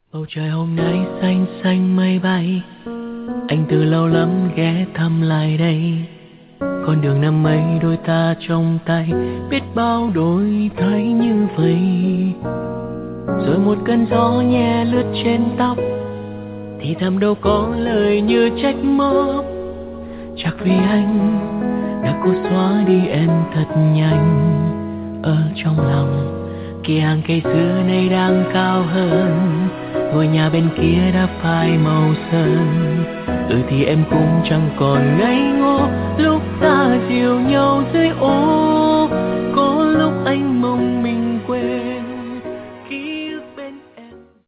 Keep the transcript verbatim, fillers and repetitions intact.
Bầu trời hôm nay xanh xanh mây bay, anh từ lâu lắm ghé thăm lại đây. Con đường năm ấy đôi ta trong tay, biết bao đổi thay như vậy. Rồi một cơn gió nhẹ lướt trên tóc, thì thầm đâu có lời như trách móc. Chắc vì anh đã cố xóa đi em thật nhanh. Ở trong lòng kia hàng cây xưa nay đang cao hơn, ngôi nhà bên kia đã phai màu sơn. Ừ thì em cũng chẳng còn ngây ngô lúc ta dìu nhau dưới ô. Có lúc anh mong